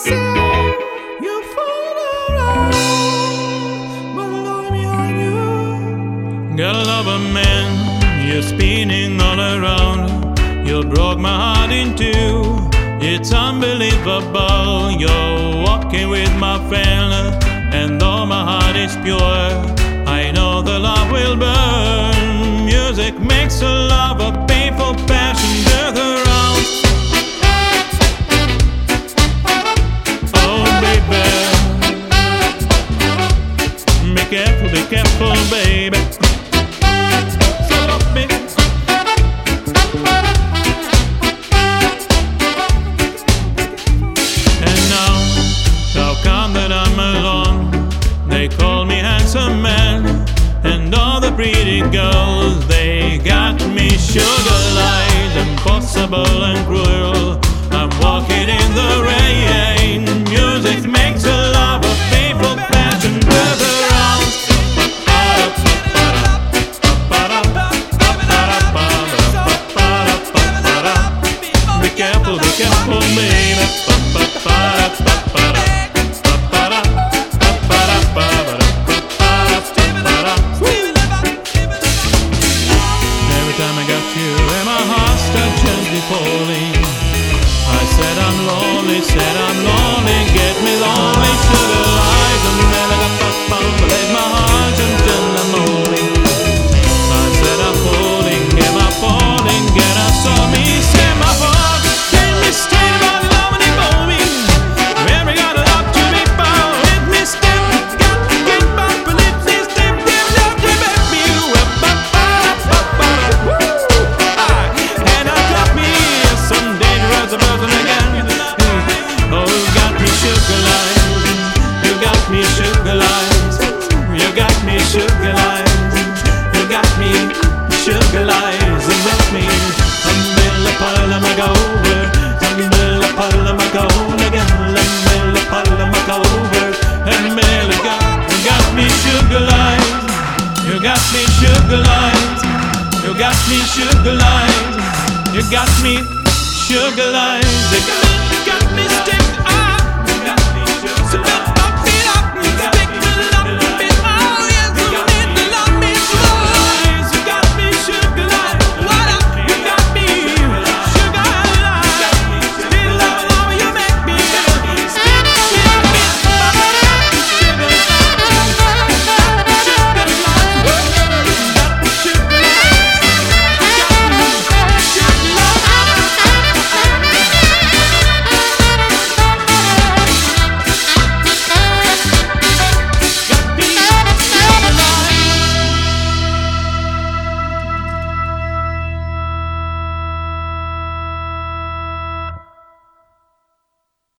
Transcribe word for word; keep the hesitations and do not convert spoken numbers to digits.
say you fool around, but alone behind you. Gotta love a man, you're spinning all around. You broke my heart in two. It's unbelievable. You're walking with my friend, and though my heart is pure, I know the love will burn. Music makes a love a painful passion death around. Oh baby, be careful, be careful, baby. So love me. And now, how come that I'm alone? They call me handsome man, and all the pretty girls, they got me sugar-light, impossible and cruel. I'm walking in the rain. Music makes a love a painful passion death around. Be careful, be careful, baby. Time I got you and my heart starts gently falling. I said I'm lonely, said I'm lonely, get me lonely, sugar lies, and then I got pop pop, let my heart until I'm rolling. I said I'm falling, am I falling, get I saw me, say my heart, can me stay about lonely moving. Where we got a lot to be found, let me step, got to get back, but if this step, then love to make me up. Sugar lies, you got me sugar lies, you got me sugar lies, and left me until the pile of my over, until the pile of my gold again, until the pile of my over, and Millie got, you got me sugar lies, you got me sugar lies, you got me sugar lies, you got me sugar lies, you got